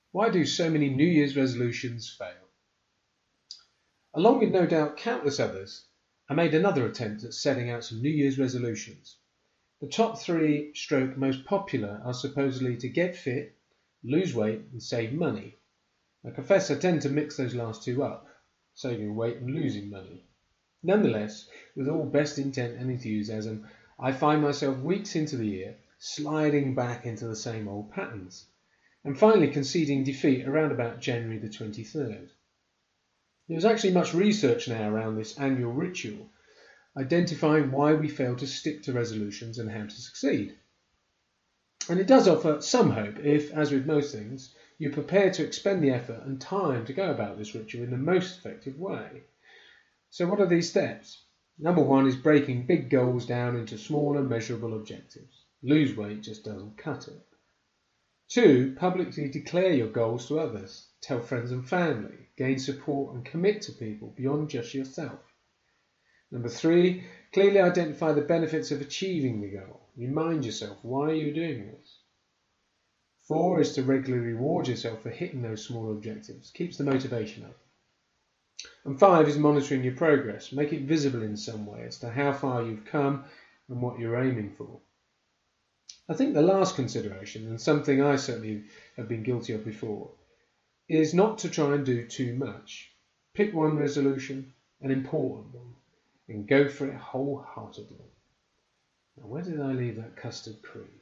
Why do so many New Year's resolutions fail? Along with no doubt countless others, I made another attempt at setting out some New Year's resolutions. The top three most popular are supposedly to get fit, lose weight and save money. I confess I tend to mix those last two up, saving weight and losing money. Nonetheless, with all best intent and enthusiasm, I find myself weeks into the year sliding back into the same old patterns, and finally conceding defeat around about January the 23rd. There's actually much research now around this annual ritual, identifying why we fail to stick to resolutions and how to succeed. And it does offer some hope if, as with most things, you're prepared to expend the effort and time to go about this ritual in the most effective way. So what are these steps? Number one is breaking big goals down into smaller, measurable objectives. Lose weight just doesn't cut it. 2, publicly declare your goals to others. Tell friends and family. Gain support and commit to people beyond just yourself. Number 3, clearly identify the benefits of achieving the goal. Remind yourself why you're doing this. 4 is to regularly reward yourself for hitting those small objectives. Keeps the motivation up. And 5 is monitoring your progress. Make it visible in some way as to how far you've come and what you're aiming for. I think the last consideration, and something I certainly have been guilty of before, is not to try and do too much. Pick one resolution, an important one, and go for it wholeheartedly. Now, where did I leave that custard cream?